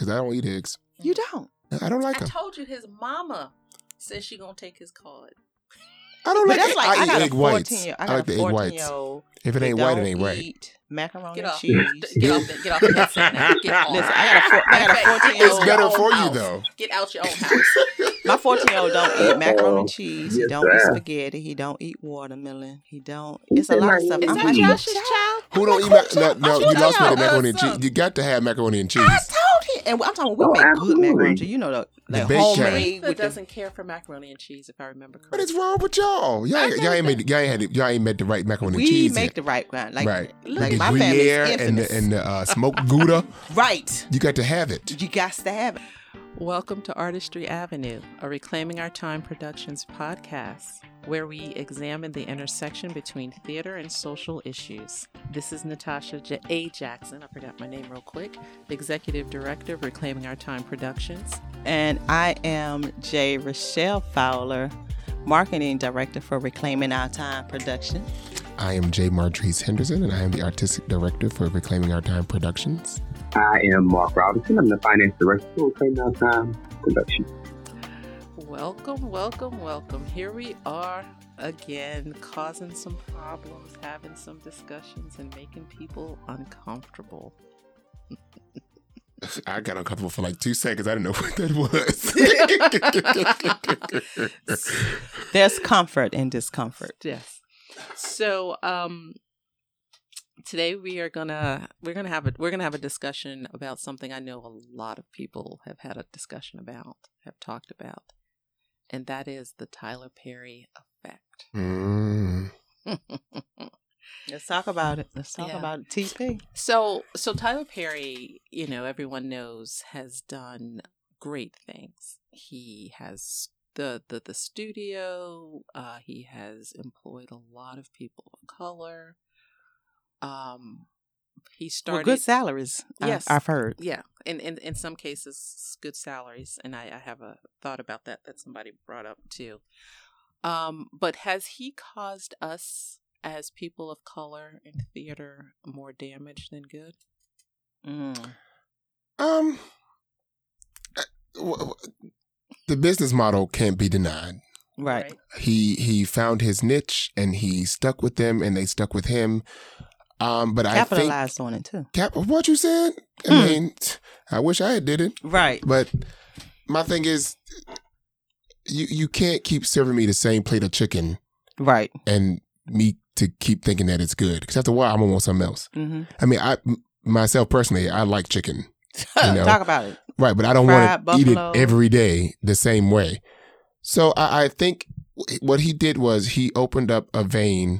because I don't eat eggs. You don't. I don't like I them. told you his mama says she gonna take his card. I don't like. That's like I I got eat a egg whites. 14-year. I like the egg whites. 14-year-old. If it ain't white, it ain't right. Eat macaroni Get and off. cheese. Get off the headset now. Get off. Listen, I got a 14-year-old. It's better Your for own you house. though. Get out your own house. My 14-year-old don't eat macaroni and cheese. He Yes, don't eat sir. spaghetti. He don't eat watermelon. He don't. It's a lot of stuff. Is I'm that like, Josh's child. child? Who don't eat no, you lost me the macaroni and cheese. You got to have macaroni and cheese. I told him. And I'm talking, we make good absolutely. macaroni and cheese. You know, the baked kind. homemade Aretha with the... doesn't care for macaroni and cheese, if I remember What correctly. is wrong with y'all? Y'all ain't made the right macaroni and We cheese. make yet. the right kind. Like, Right. like The my family Gruyere is and infamous. the smoked Gouda. Right. You got to have it. You got to have it. Welcome to Artistry Avenue, a Reclaiming Our Time Productions podcast, where we examine the intersection between theater and social issues. This is Natasha A. Jackson, I forgot my name real quick, the Executive Director of Reclaiming Our Time Productions. And I am J. Rochelle Fowler, Marketing Director for Reclaiming Our Time Production. I am J. Martrice Henderson, and I am the Artistic Director for Reclaiming Our Time Productions. I am Mark Robinson. I'm the Finance Director for Reclaiming Our Time Production. Welcome, welcome, welcome. Here we are again, causing some problems, having some discussions, and making people uncomfortable. I got uncomfortable for like 2 seconds. I didn't know what that was. There's comfort in discomfort. Yes. So, today we're gonna have a discussion about something I know a lot of people have had a discussion about, have talked about, and that is the Tyler Perry effect. Let's talk about it. Let's talk about it. TP. So Tyler Perry, everyone knows, has done great things. He has the studio. He has employed a lot of people of color. He started good salaries. Yes, I've heard. Yeah, in some cases, good salaries, and I have a thought about that somebody brought up too. But has he caused us as people of color in theater more damage than good? The business model can't be denied. Right. He found his niche and he stuck with them and they stuck with him. But capitalized on it too. What you said? I mean, I wish I had did it. Right. But my thing is, you can't keep serving me the same plate of chicken. Right. And me to keep thinking that it's good. Because after a while, I'm gonna want something else. Mm-hmm. I mean, myself personally, I like chicken. Talk about it. Right, but I don't want to eat it every day the same way. So I think what he did was he opened up a vein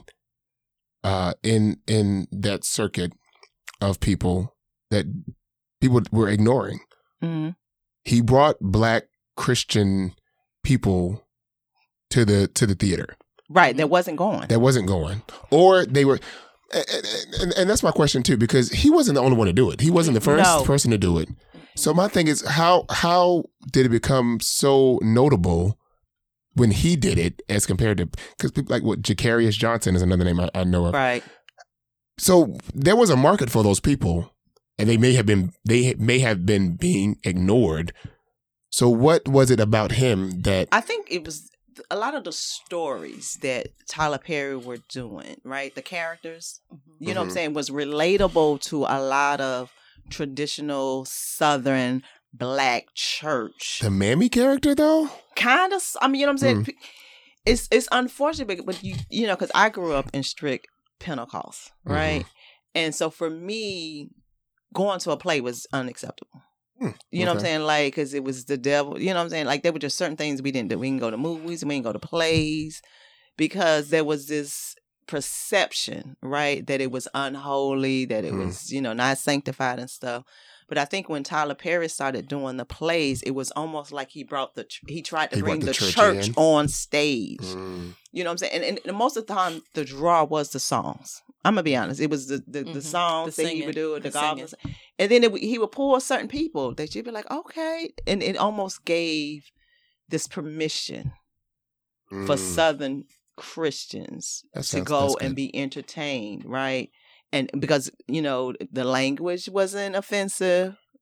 in that circuit of people that people were ignoring. Mm-hmm. He brought Black Christian people to the theater. Right, that wasn't going. Or they were, and that's my question too, because he wasn't the only one to do it. He wasn't the first person to do it. So my thing is, how did it become so notable when he did it as compared to, because people like Jacarius Johnson is another name I know of. Right. So there was a market for those people, and they may have been being ignored. So what was it about him that? I think it was a lot of the stories that Tyler Perry were doing, right? The characters, you know what I'm saying, was relatable to a lot of traditional Southern Black church. The Mammy character, though? Kind of. I mean, you know what I'm saying? It's unfortunate, but you know, because I grew up in strict Pentecost, right? And so for me, going to a play was unacceptable. You know what I'm saying? Like, because it was the devil. You know what I'm saying? Like, there were just certain things we didn't do. We didn't go to movies. We didn't go to plays because there was this perception, right, that it was unholy, that it was, not sanctified and stuff. But I think when Tyler Perry started doing the plays, it was almost like he tried to bring the church on stage. You know what I'm saying? And most of the time, the draw was the songs. I'm going to be honest. It was the songs that he would do, the goblins. And then he would pull certain people that you'd be like, okay. And it almost gave this permission for Southern Christians to go and be entertained, right? And because, the language wasn't offensive,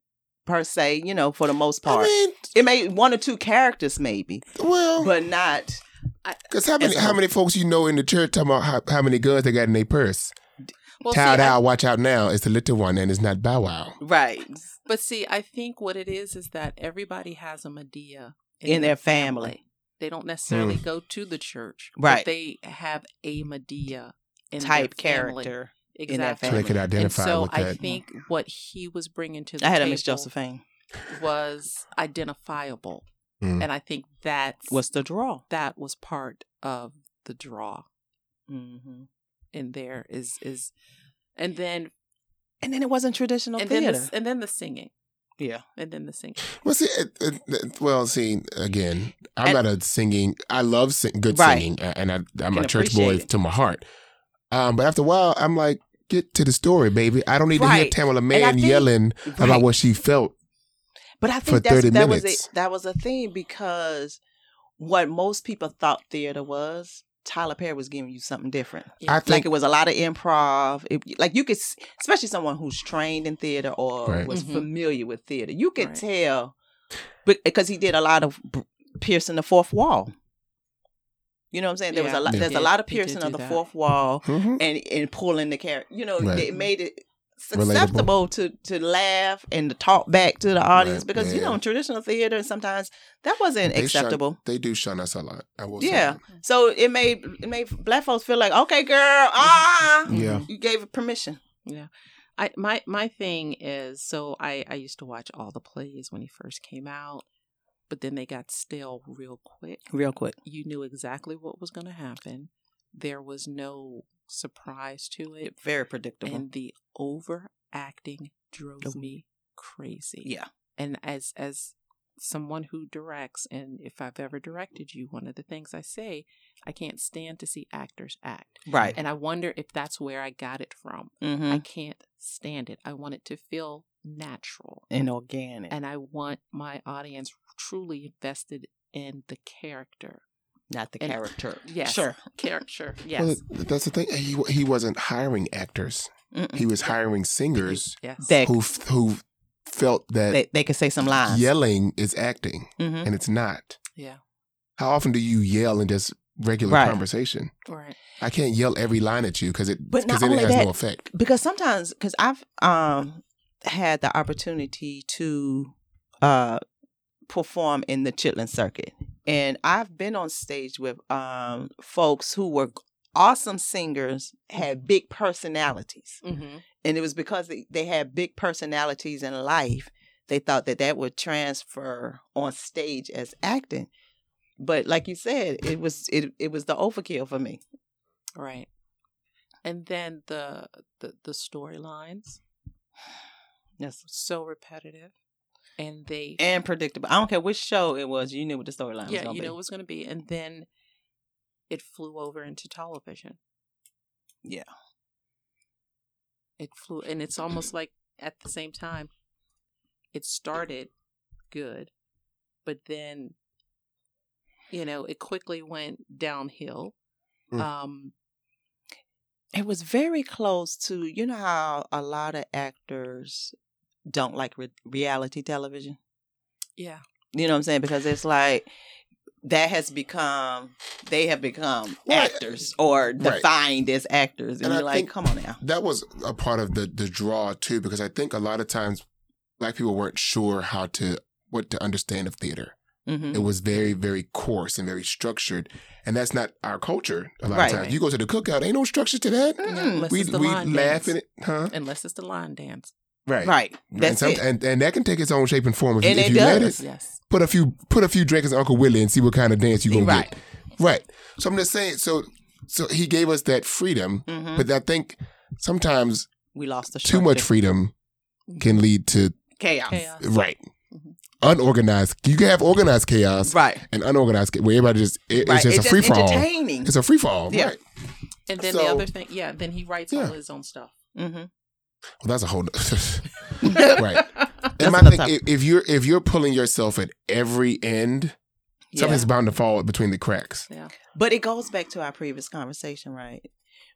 per se, you know, for the most part. I mean, it may one or two characters maybe, well, but not. Because how many folks you know in the church talking about how many guns they got in their purse? Well, Tow Dow, watch out now. It's the little one, and it's not Bow Wow. Right. But see, I think what it is that everybody has a Madea in their family. They don't necessarily go to the church, right? But they have a Madea in type their family. Character exactly. in their family. So they could identify and so with that. I think what he was bringing to the I had table a Miss Josephine was identifiable, and I think that's what's the draw. That was part of the draw. Mm-hmm. And there is, and then it wasn't traditional theater, and then the singing. Yeah, and then the singing. Well, see, again, I'm not a singing. I love good singing, and I'm a church boy to my heart. But after a while, I'm like, get to the story, baby. I don't need to hear Tamala Mann yelling about what she felt. But I think that was a thing, because what most people thought theater was, Tyler Perry was giving you something different. I think, like, it was a lot of improv. Like, you could, especially someone who's trained in theater or was familiar with theater, you could tell, because he did a lot of piercing the fourth wall. You know what I'm saying? There was a lot. There's a lot of piercing of the fourth wall and pulling the character. You know, it made it acceptable to laugh and to talk back to the audience, because you know, in traditional theater sometimes that wasn't acceptable. They do shun us a lot. I will say that. So it made Black folks feel like, okay, girl, you gave it permission. Yeah. My thing is, so I used to watch all the plays when he first came out, but then they got stale real quick. You knew exactly what was going to happen. There was no surprise to it. Very predictable. And the overacting drove me crazy. Yeah. And as someone who directs, and if I've ever directed you, one of the things I say, I can't stand to see actors act. Right. And I wonder if that's where I got it from. Mm-hmm. I can't stand it. I want it to feel natural and organic. And I want my audience truly invested in the character. Not the character. Yes. Sure. Character. Yes. Well, that's the thing. He wasn't hiring actors. Mm-mm. He was hiring singers who felt that they could say some lines. Yelling is acting, and it's not. Yeah. How often do you yell in just regular conversation? Right. I can't yell every line at you because then it has no effect. Because sometimes, because I've had the opportunity to perform in the Chitlin circuit. And I've been on stage with folks who were awesome singers, had big personalities. Mm-hmm. And it was because they had big personalities in life, they thought that would transfer on stage as acting. But like you said, it was the overkill for me. Right. And then the storylines. Yes. So repetitive. And predictable. I don't care which show it was. You knew what the storyline was going to be. Yeah, you know it was going to be. And then it flew over into television. Yeah. It flew. And it's almost like at the same time, it started good. But then, it quickly went downhill. It was very close to, you know how a lot of actors don't like reality television. Yeah. You know what I'm saying? Because it's like they have become actors or defined as actors. And you're like, come on now. That was a part of the draw too, because I think a lot of times Black people weren't sure what to understand of theater. Mm-hmm. It was very, very coarse and very structured. And that's not our culture a lot of times. You go to the cookout, ain't no structure to that. Unless we it's the line laugh dance. in it, huh? Unless it's the line dance. Right. That's it. And that can take its own shape and form if you does. let it. Yes. Put a few drinks in Uncle Willie and see what kind of dance you gonna get. Right. So I'm just saying. So he gave us that freedom, but I think sometimes we lost the too much freedom can lead to chaos. Right. Mm-hmm. Unorganized. You can have organized chaos, right? And unorganized where everybody it's just a free fall. It's a free fall, right? And then the other thing, then he writes all his own stuff. Mm-hmm. Well, that's a whole right. And my thing, if you're pulling yourself at every end, something's bound to fall between the cracks. Yeah. But it goes back to our previous conversation, right?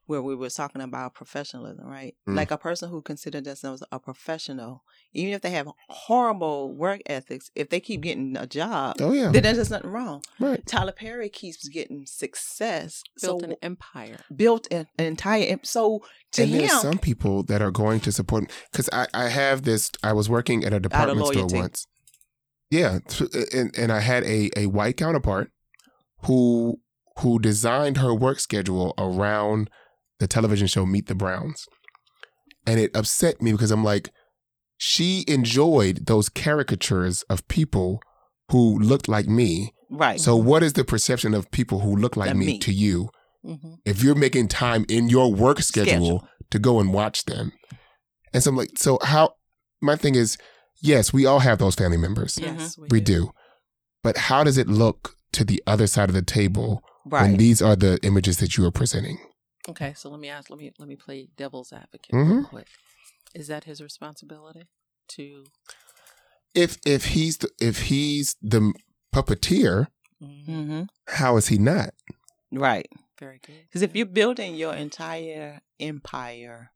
where we were talking about professionalism, right? Like a person who considers themselves a professional, even if they have horrible work ethics, if they keep getting a job, then there's nothing wrong. Right. Tyler Perry keeps getting success. Built an empire. Built an entire so to and him. There's some people that are going to support, because I have this, I was working at a department store once. Yeah. And I had a white counterpart who designed her work schedule around the television show Meet the Browns. And it upset me because I'm like, she enjoyed those caricatures of people who looked like me. Right. So what is the perception of people who look like me to you if you're making time in your work schedule to go and watch them? And so I'm like, so how, my thing is, yes, we all have those family members. Yes, we do. But how does it look to the other side of the table when these are the images that you are presenting? Okay, so let me play devil's advocate real quick. Is that his responsibility to? If he's the puppeteer, how is he not? Right. Very good. Because if you're building your entire empire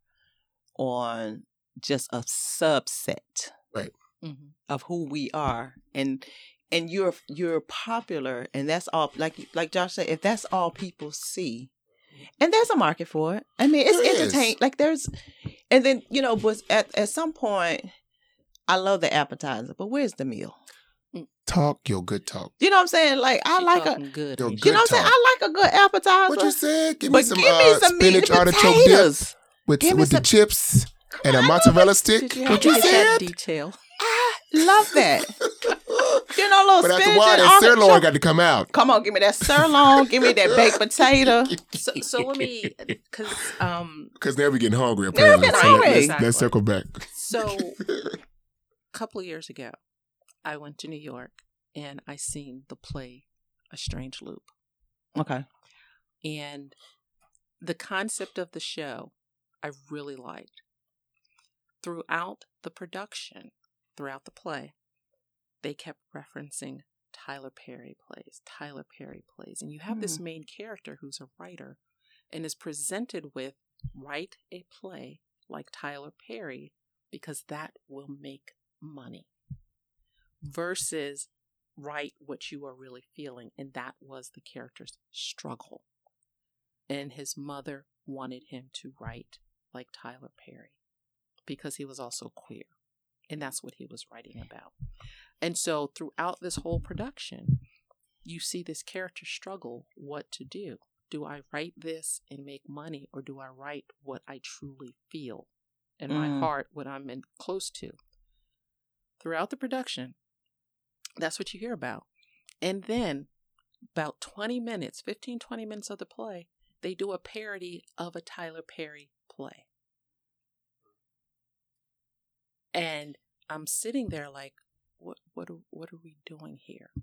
on just a subset of who we are, and you're popular, and that's all, like Josh said, if that's all people see. And there's a market for it. I mean, it's entertaining. Like and then, but at some point, I love the appetizer, but where's the meal? Talk your good talk. You know what I'm saying? Like, I like a good. You know what I'm saying? I like a good appetizer. What you said? Give me some spinach artichoke dip with the chips and a mozzarella stick. What you said? Detail. I love that. Little but spinach after a while, that sirloin got to come out. Come on, give me that sirloin. Give me that baked potato. So let me, because now we're getting hungry. Apparently, let's circle back. So a couple of years ago, I went to New York and I seen the play A Strange Loop. Okay. And the concept of the show, I really liked. Throughout the production, throughout the play, they kept referencing Tyler Perry plays. And you have this main character who's a writer and is presented with, write a play like Tyler Perry because that will make money. Versus write what you are really feeling. And that was the character's struggle. And his mother wanted him to write like Tyler Perry because he was also queer. And that's what he was writing about. And so throughout this whole production, you see this character struggle what to do. Do I write this and make money, or do I write what I truly feel in my heart, what I'm close to? Throughout the production, that's what you hear about. And then about 20 minutes of the play, they do a parody of a Tyler Perry play. And I'm sitting there like, what are we doing here?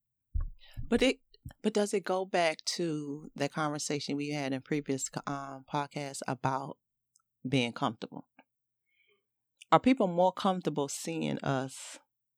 But does it go back to the conversation we had in previous podcasts about being comfortable? Are people more comfortable seeing us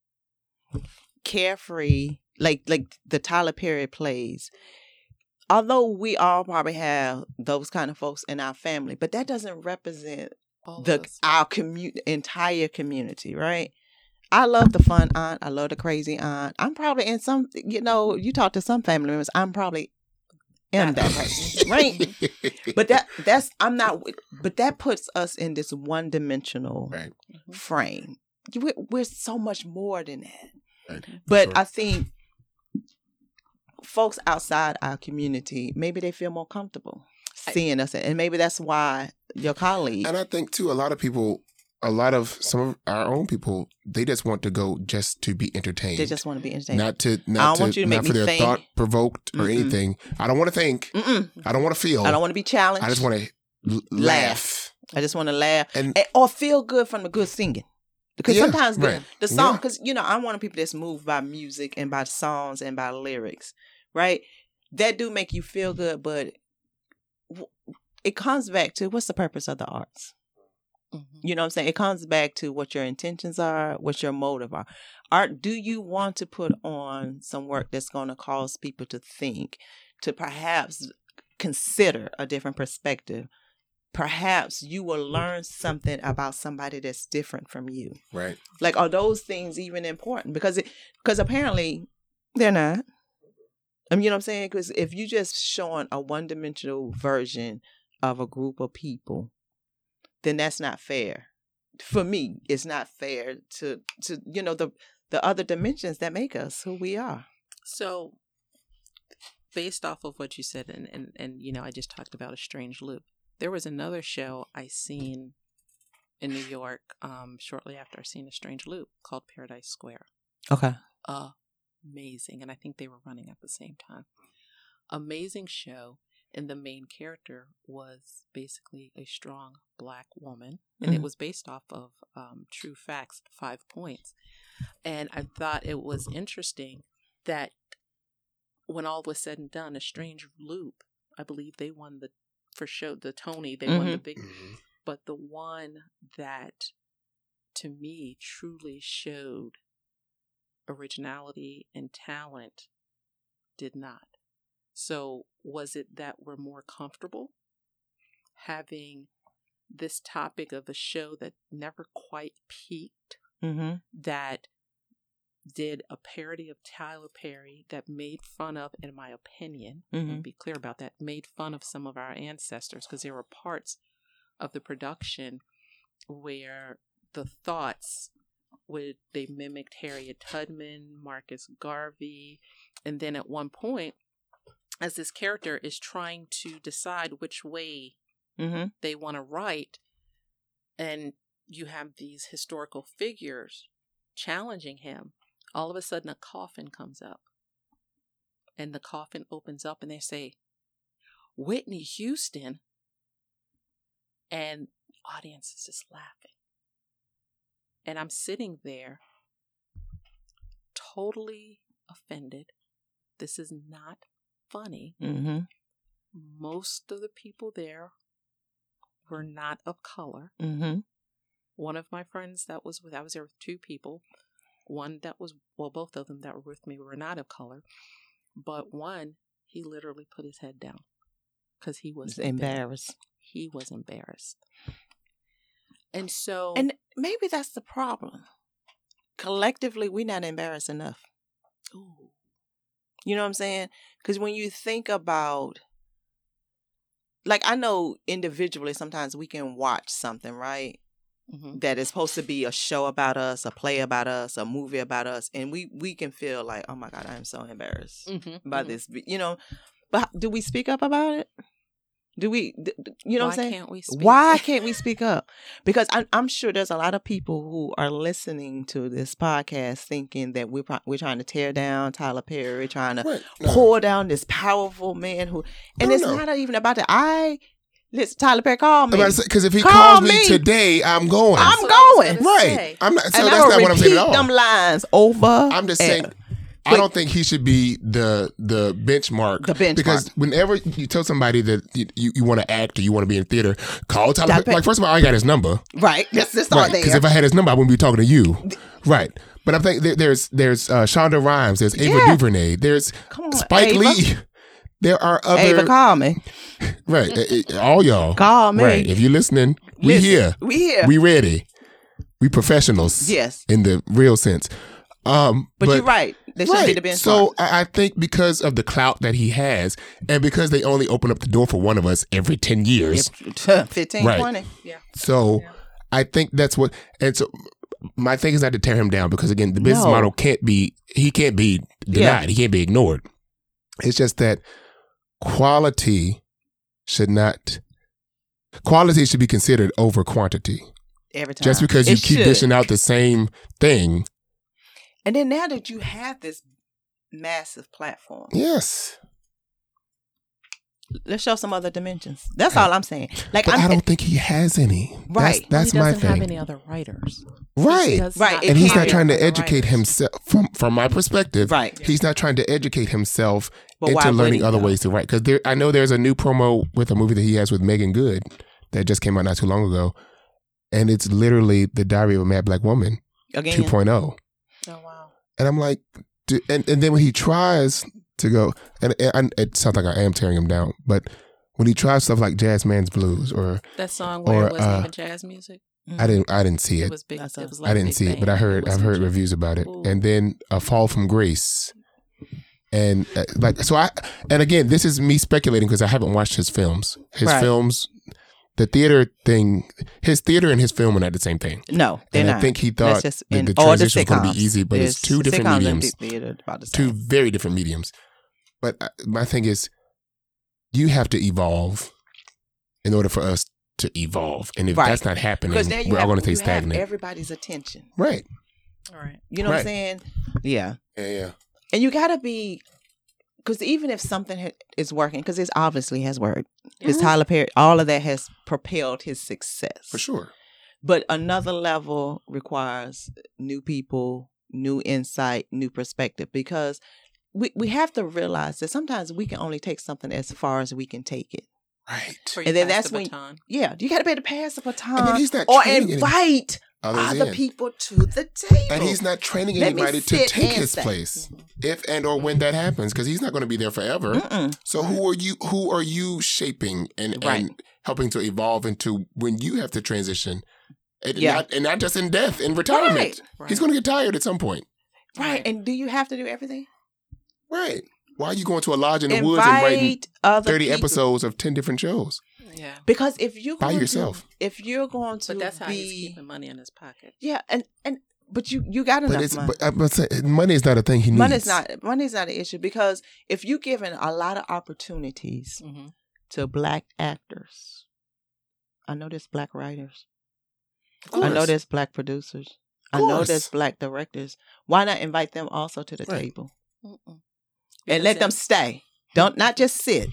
carefree, like the Tyler Perry plays? Although we all probably have those kind of folks in our family, but that doesn't represent our entire community, right? I love the fun aunt. I love the crazy aunt. I'm probably in some, you talk to some family members, I'm probably am that person, right? But but that puts us in this one-dimensional frame. We're so much more than that. Right. But I think folks outside our community, maybe they feel more comfortable seeing us. And maybe that's why your colleague. And I think, too, some of our own people, they just want to go just to be entertained. They just want to be entertained. Not for their thought provoked or anything. I don't want to think. I don't want to feel. I don't want to be challenged. I just want to laugh. I just want to laugh or feel good from the good singing. Because sometimes the song, because, I'm one of the people that's moved by music and by songs and by lyrics, right? That do make you feel good, but it comes back to what's the purpose of the arts? You know what I'm saying? It comes back to what your intentions are, what your motive are. Art, do you want to put on some work that's going to cause people to think, to perhaps consider a different perspective perhaps you will learn something about somebody that's different from you. Right. Like, are those things even important? Because apparently they're not. I mean, you know what I'm saying? Because if you just showing a one-dimensional version of a group of people, then that's not fair. For me, it's not fair to the other dimensions that make us who we are. So, based off of what you said, and I just talked about A Strange Loop. There was another show I seen in New York shortly after I seen A Strange Loop called Paradise Square. Okay. Amazing. And I think they were running at the same time. Amazing show. And the main character was basically a strong Black woman. And it was based off of true facts, 5 points. And I thought it was interesting that when all was said and done, A Strange Loop, I believe they won the Tony, they won the big, but the one that to me truly showed originality and talent did not. So was it that we're more comfortable having this topic of a show that never quite peaked, that did a parody of Tyler Perry that made fun of, in my opinion, and be clear about that, made fun of some of our ancestors, because there were parts of the production where the thoughts they mimicked Harriet Tubman, Marcus Garvey, and then at one point, as this character is trying to decide which way they want to write, and you have these historical figures challenging him, all of a sudden a coffin comes up. And the coffin opens up and they say, Whitney Houston. And the audience is just laughing. And I'm sitting there totally offended. This is not funny. Most of the people there were not of color. One of my friends I was there with 2 people. One that was, both of them that were with me were not of color. But one, he literally put his head down because he was embarrassed. He was embarrassed. And so... And maybe that's the problem. Collectively, we're not embarrassed enough. Ooh. You know what I'm saying? Because when you think about... Like, I know individually sometimes we can watch something, right? That is supposed to be a show about us, a play about us, a movie about us, and we can feel like, oh my God, I'm so embarrassed by this, but do we speak up about it? Do we, you know what I'm saying? Why can't we speak up? Because I'm sure there's a lot of people who are listening to this podcast thinking that we're trying to tear down Tyler Perry, trying to pour down this powerful man it's not even about that. Listen, Tyler Perry, call me. Because if he calls me today, I'm going. I'm going. Right. I'm not. So that's not what I'm saying at all. Them lines over. I'm just saying. I don't think he should be the benchmark. The benchmark. Because whenever you tell somebody that you want to act or you want to be in theater, call Tyler Perry. Like, first of all, I got his number. Right. Let's start there. Because if I had his number, I wouldn't be talking to you. Right. But I think there's Shonda Rhimes. There's Ava DuVernay. There's Spike Lee. There are other... Ava, call me. Right. All y'all. Call me. Right. If you're listening, we here. We here. We ready. We professionals. Yes. In the real sense. But you're right. They should be the benchmark. So I think because of the clout that he has, and because they only open up the door for one of us every 10 years. 15, right. 20. Yeah. So I think that's what... And so my thing is not to tear him down because, again, the business model can't be denied. Yeah. He can't be ignored. It's just that quality should be considered over quantity. Every time. Just because you keep dishing out the same thing. And then now that you have this massive platform. Yes. Let's show some other dimensions. That's all I'm saying. Like, I don't think he has any. Right. That's my thing. He doesn't have any other writers. Right. Right. And he's not trying to educate himself, from my perspective. Right. He's not trying to educate himself into learning other ways to write. Because I know there's a new promo with a movie that he has with Megan Good that just came out not too long ago. And it's literally The Diary of a Mad Black Woman 2.0. Oh, wow. And I'm like, and then when he tries to go, and it sounds like I am tearing him down, but when he tried stuff like Jazz Man's Blues or that song where it wasn't even jazz music. I didn't see it. It was big. It was like I didn't see it, but I've heard reviews about it. Ooh. And then A Fall from Grace. And and again, this is me speculating because I haven't watched his films. His films, the theater thing, his theater and his film are not the same thing. No, they're not. I think he thought the transition was going to be easy, but it's two different mediums. Two very different mediums. But my thing is, you have to evolve in order for us to evolve. And if that's not happening, we're all going to stay stagnant. Everybody's attention. Right. All right. You know what I'm saying? Yeah. Yeah. And you got to be, because even if something is working, because it obviously has worked, because Tyler Perry, all of that has propelled his success. For sure. But another level requires new people, new insight, new perspective, because we have to realize that sometimes we can only take something as far as we can take it. Right. And then that's when, you got to be able to pass the baton he's not or invite other people to the table. And he's not training anybody to take his place if and or when that happens, because he's not going to be there forever. So who are you shaping and helping to evolve into when you have to transition? And not just in death, in retirement. Right. He's going to get tired at some point. Right. And do you have to do everything? Right. Why are you going to a lodge in the woods and writing 30 episodes of 10 different shows? Yeah. Because if you're by yourself, if you're going to, but that's how he's keeping money in his pocket. Yeah, but you got enough money. But money is not a thing he needs. Money's not an issue, because if you're giving a lot of opportunities to Black actors, I know there's Black writers, I know there's Black producers, I know there's Black directors. Why not invite them also to the table and let them stay? Not just sit.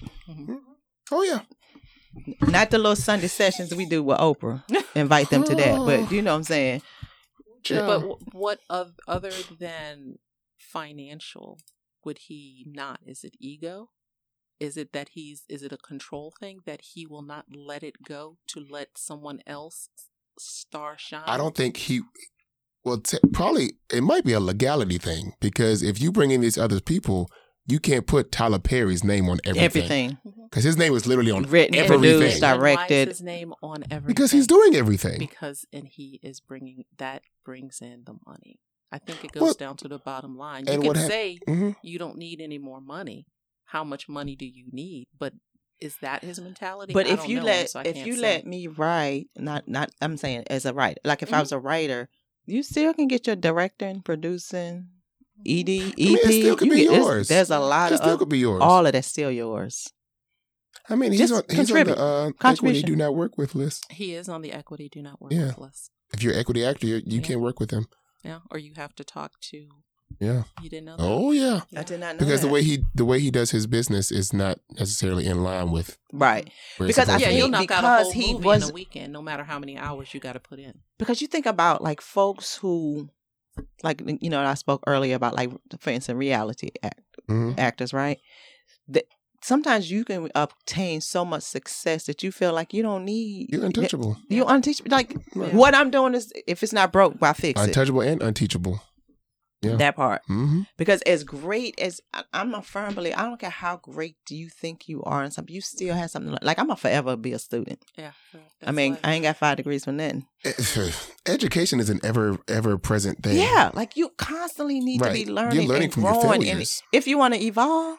Oh yeah. Not the little Sunday sessions we do with Oprah. Invite them to that. But you know what I'm saying? But what other than financial would he not? Is it ego? Is it that is it a control thing that he will not let it go to let someone else star shine? I don't think probably it might be a legality thing, because if you bring in these other people, you can't put Tyler Perry's name on everything. Because his name is literally on written, everything. Produced, directed. Why is his name on everything? Because he's doing everything. And he is brings in the money. I think it goes down to the bottom line. You can say you don't need any more money. How much money do you need? But is that his mentality? But if you let me write, not I'm saying as a writer, like if I was a writer, you still can get your director and producing. EP, it still could be yours. There's a lot of could be yours. All of that's still yours. I mean, he's on the Equity Do Not Work With list. He is on the Equity Do Not Work With list. If you're an equity actor, you can't work with him. Yeah, or you have to talk to. Yeah. You didn't know that? Oh yeah. I did not know because that. the way he does his business is not necessarily in line with because you'll knock out a whole movie in a weekend, no matter how many hours you got to put in. Because you think about like folks who. Like, you know, I spoke earlier about, like, for instance, reality actors, right? Sometimes you can obtain so much success that you feel like you don't need... You're untouchable. You're unteachable. Like, what I'm doing is, if it's not broke, why fix it? Untouchable and unteachable. Yeah. That part. Because as great as... I'm a firm believer, I don't care how great do you think you are in something, you still have something... Like, I'm going to forever be a student. Yeah. I mean, I ain't got 5 degrees from nothing. Education is an ever-present thing. Yeah, like you constantly need to be learning. You're learning and from growing, your failures. And if you want to evolve.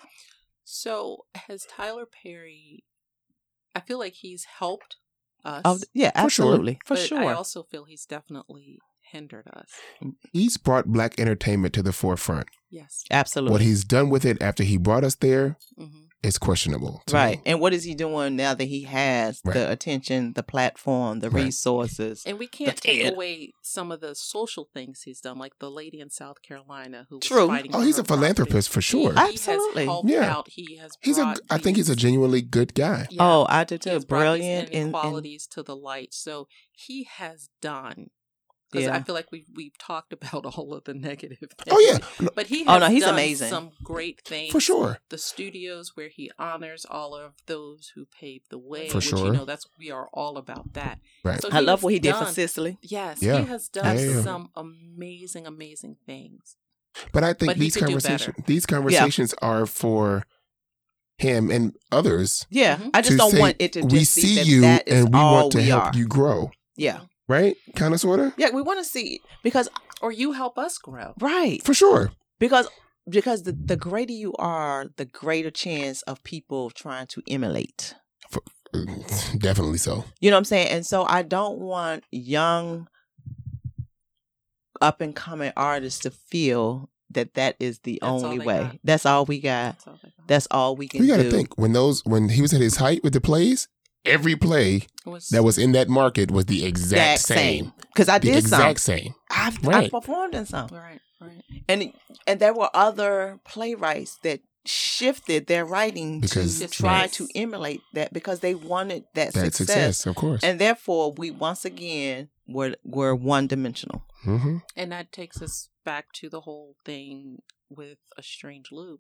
So has Tyler Perry? I feel like he's helped us. Oh, yeah, absolutely, for sure. But I also feel he's definitely hindered us. He's brought Black entertainment to the forefront. Yes, absolutely. What he's done with it after he brought us there. It's questionable. Right. And what is he doing now that he has the attention, the platform, the resources? And we can't take away some of the social things he's done, like the lady in South Carolina who was fighting. Oh, he's a philanthropist for sure. Absolutely. He has helped out. He has I think he's a genuinely good guy. Yeah. Oh, I do too. He has brilliant inequalities to the light. So he has done. Because I feel like we've talked about all of the negative things. Oh yeah, but he has he's done amazing. Some great things for sure. The studios where he honors all of those who paved the way. For which, sure, you know, we are all about that. Right. So I love what he did for Sicily. Yes, he has done some amazing, amazing things. But I think these conversations are for him and others. Yeah, I just don't want it to just we be see that you that is and we all want to we help are. you grow. Yeah. Right? Kind of, sort of? Yeah, we want to see because Or you help us grow. right. For sure. Because the greater you are, the greater chance of people trying to emulate. Definitely so. You know what I'm saying? And so I don't want young up and coming artists to feel that is the That's only all they way. got. That's all we got. That's all they got. That's all we can You got do. to think when he was at his height with the plays, every play that was in that market was the exact same. Because I The did exact some. same. I Right. performed in some. Right. And there were other playwrights that shifted their writing Because- to try Right. to emulate that because they wanted that That success, of course. And therefore, we once again were one dimensional. Mm-hmm. And that takes us back to the whole thing with A Strange Loop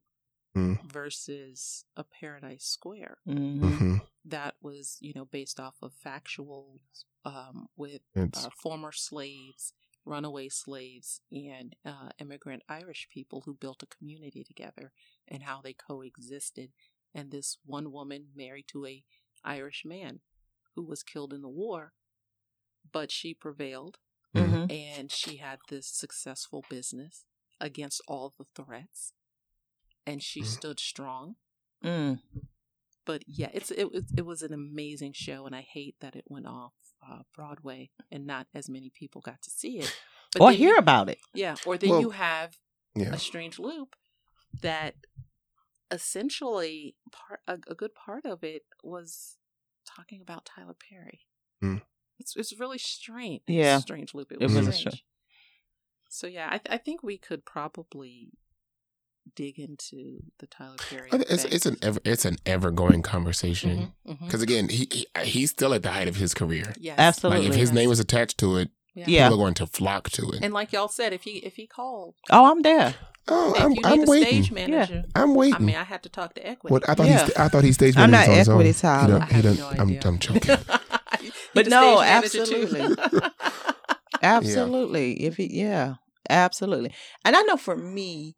versus A Paradise Square. Mm-hmm. Mm-hmm. That was, based off of factual with former slaves, runaway slaves, and immigrant Irish people who built a community together and how they coexisted. And this one woman married to a Irish man who was killed in the war, but she prevailed. Mm-hmm. And she had this successful business against all the threats, and she stood strong. Mm. But yeah, it was an amazing show, and I hate that it went off Broadway and not as many people got to see it. But Or then hear about it. Yeah, or then Well, you have yeah. A Strange Loop that essentially a good part of it was talking about Tyler Perry. Mm. It's really strange. Yeah. Strange Loop. It It was was strange. So yeah, I think we could probably dig into the Tyler Perry. It's an ever going conversation because again he's still at the height of his career. Yes, Absolutely. Like if his name was attached to it, Yeah. people are going to flock to it. And like y'all said, if he called, Oh, I'm there. Oh, if you I'm need a waiting. stage manager, I'm waiting. I mean, I had to talk to Equity. What I thought Yeah. I thought he staged I'm managers not on his own. Equity, Tyler. I have no idea. I'm joking. But He's a no, stage manager, too. absolutely. Absolutely. Absolutely. And I know for me,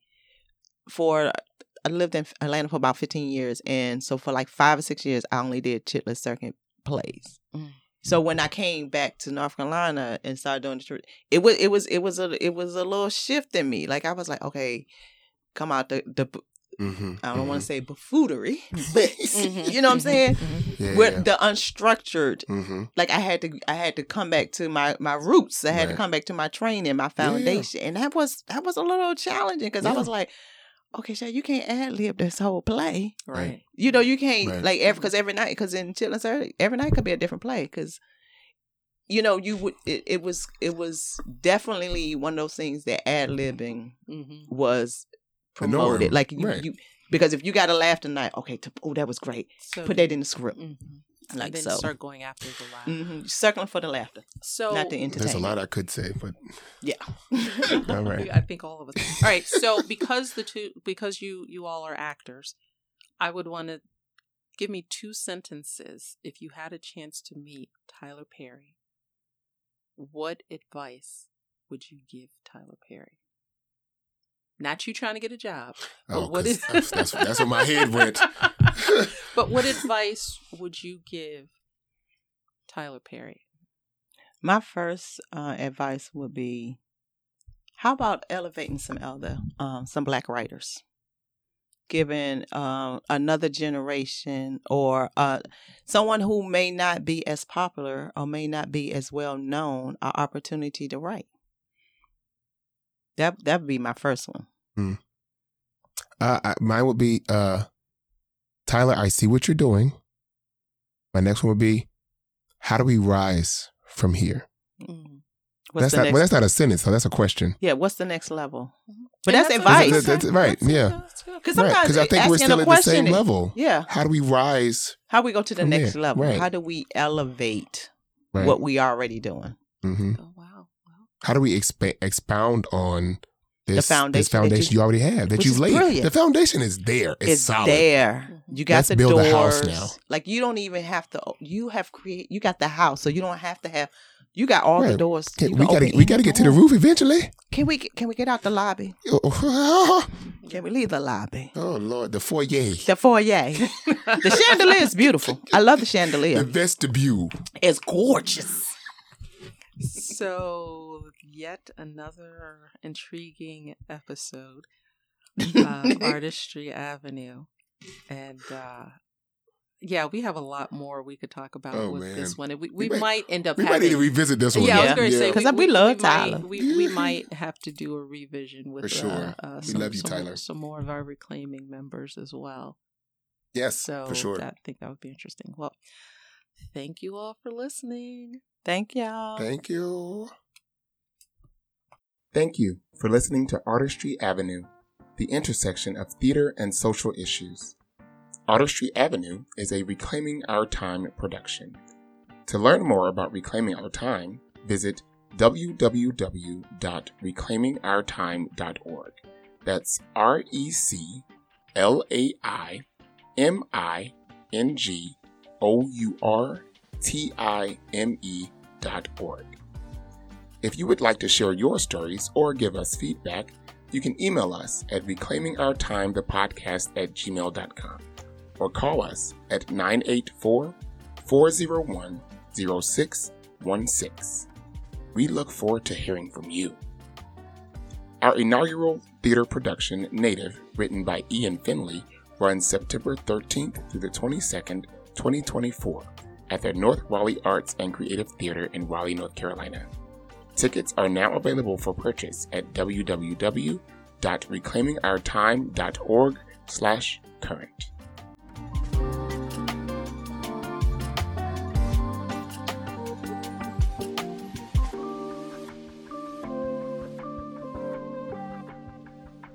I lived in Atlanta for about 15 years. And so for like 5 or 6 years, I only did Chitlin Circuit plays. Mm. So when I came back to North Carolina and started doing the church, it was a little shift in me. Like I was like, okay, come out the I don't want to say buffoonery, but you know what I'm saying? Yeah, With the unstructured, Mm-hmm. like I had to come back to my roots. I had to Right. come back to my training, my foundation, and that was a little challenging because I Yeah. was like, okay, Shay, you can't ad-lib this whole play. Right. You know, you can't Right. like every night because in Chitlin Circuit, every night could be a different play because. You know, it was definitely one of those things that ad-libbing was The norm. promoted. Like Right. you because if you got to laugh tonight, okay, that was great. So Put that in the script. Like and then so. start going after the laugh. Mm-hmm. Circling for the laughter, So not the entertainment. There's a lot I could say, but Yeah. all right. I think all of us. All right. So because you all are actors, I would want to give me 2 sentences. If you had a chance to meet Tyler Perry, what advice would you give Tyler Perry? Not you trying to get a job. But Oh, what 'cause that's where my head went. But what advice would you give Tyler Perry? My first advice would be, how about elevating some Black writers, giving another generation or someone who may not be as popular or may not be as well known an opportunity to write. That would be my first one. Mine would be Tyler, I see what you're doing. My next one would be, how do we rise from here? What's That's not a sentence, so that's a question. Yeah, what's the next level? But And that's advice. That's right, yeah. Because Right, sometimes because I think we're asking still a at the same question, level. Yeah. How do we rise? How we go to the From next there, level? right. How do we elevate Right. what we already doing? Mm-hmm. Oh wow! How do we expound on this foundation this foundation that you already have that which you've is laid? brilliant. The foundation is there. It's solid. there. You got Let's the build doors. a house now. Like you don't even have to. You got the house, so you don't have to have. You got all the Right. doors. We You can gotta open we gotta any get to the door. roof eventually. Can we get out the lobby? Can we leave the lobby? Oh, Lord. The foyer. The foyer. The chandelier is beautiful. I love the chandelier. The vestibule. It's gorgeous. So, yet another intriguing episode Artistry Avenue. And yeah, we have a lot more we could talk about with this one. We might end up we might need to revisit this one. Yeah, I was going to say, because we love Tyler. We might have to do a revision with for sure. We love you, Tyler. Some more of our Reclaiming members as well. Yes, so for sure. I think that would be interesting. Well, thank you all for listening. Thank y'all. Thank you. Thank you for listening to Artistry Avenue, the intersection of theater and social issues. Artistry Avenue is a Reclaiming Our Time production. To learn more about Reclaiming Our Time, visit www.reclaimingourtime.org. That's ReclaimingOurtime.org. If you would like to share your stories or give us feedback, you can email us at reclaimingourtimethepodcast@gmail.com or call us at 984-401-0616. We look forward to hearing from you. Our inaugural theater production, Native, written by Ian Finley, runs September 13th through the 22nd, 2024, at the North Raleigh Arts and Creative Theater in Raleigh, North Carolina. Tickets are now available for purchase at www.reclaimingourtime.org/current.